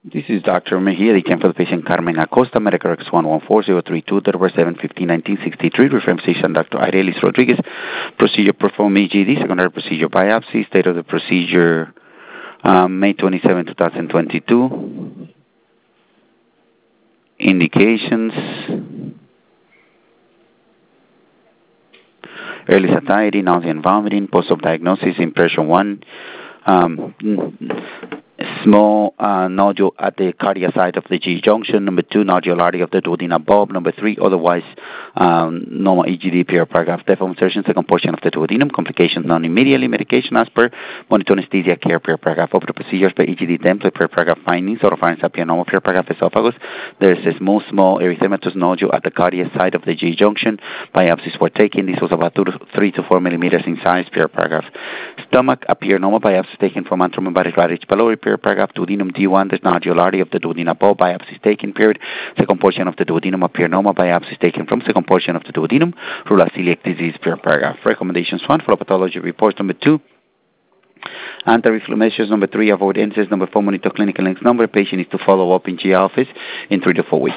This is Dr. Mejia, the for the patient Carmen Acosta, Medicare X114032, December 7/15, 1963, reference patient Dr. Irelis Rodriguez. Procedure performed EGD, secondary procedure biopsy, state of the procedure May 27, 2022. Indications: early satiety, nausea and vomiting, post-op diagnosis, impression 1. Small nodule at the cardiac side of the G junction. Number 2, nodularity of the duodenum bulb. Number 3, otherwise normal EGD, paragraph. Deafum insertion, second portion of the duodenum. Complications non immediately. Medication as per. Monitor anesthesia care, paragraph. Open procedures per EGD template, paragraph. Findings: oropharynx apianoma, paragraph. Esophagus. There is a small erythematous nodule at the cardiac side of the G junction. Biopsies were taken. This was about 3 to 4 millimeters in size, paragraph. Stomach apianoma, biopsies taken from antrum and Rich pylori, paragraph. Duodenum D1, there's nodularity of the duodenum bulb, biopsies taken, period. Second portion of the duodenum apianoma, biopsies taken from second portion of the duodenum. Rural celiac disease, paragraph. Recommendations: 1, follow pathology reports. Number 2, anti-inflammation. Number 3, avoid NSAIDs. Number 4, monitor clinical length. Patient is to follow up in GI office in 3 to 4 weeks.